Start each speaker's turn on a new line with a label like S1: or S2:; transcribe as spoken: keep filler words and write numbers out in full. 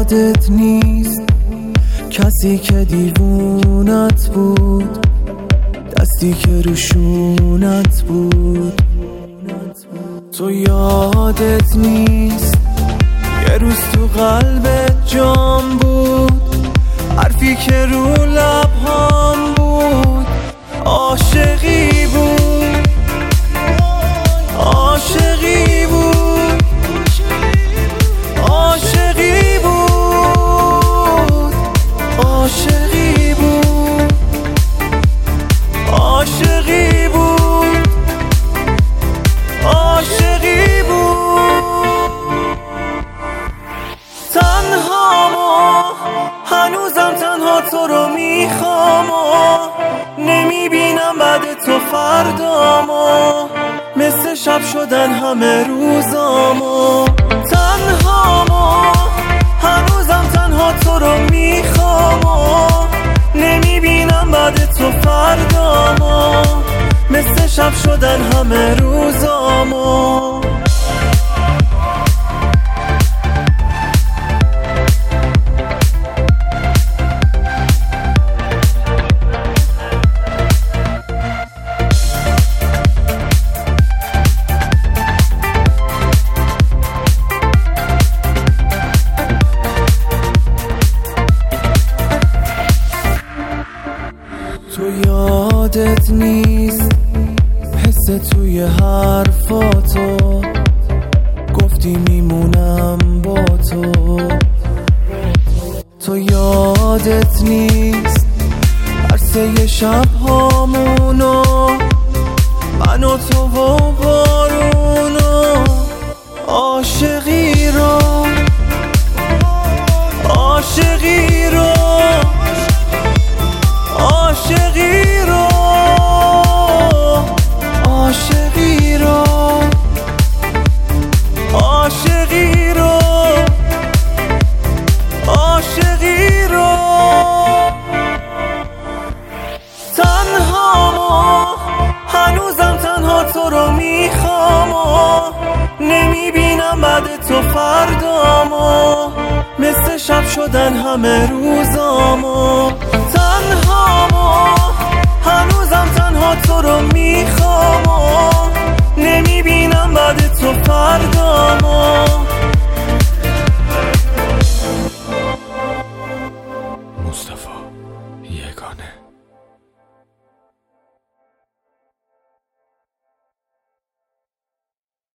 S1: یادت نیست کسی که دیوونت بود، دستی که روشونت بود. تو یادت نیست یه روز تو قلبت جام بود، حرفی که رو لبهام بود عاشقی بود، عاشقی بود، عاشقی بود، عاشقی بود، عاشقی بود، عاشقی بود. تنها ما هنوزم تنها تو رو میخوام، نمیبینم بعد تو فردامو، مثل شب شدن همه روزامو. تنها ما هنوزم تنها تو رو میخوام، نمیبینم بعد تو فردامو، مثل شب شدن همه روزامو. تو یادت نیست حس توی حرفاتو، گفتی میمونم با تو. تو یادت نیست عرصه شب هامونو، من و تو و بارونو، عاشقی رو، عاشقی رو، عاشقی رو، عاشقی رو، عاشقی رو، عاشقی رو. تنها ما هنوزم تنها تو رو میخوام، نمیبینم بعد تو فردامو، مثل شب شدن همه روزامو. تنها ما هنوزم تنها تو رو میخوام، نمیبینم بعد تو فردامو.
S2: مصطفی یگانه.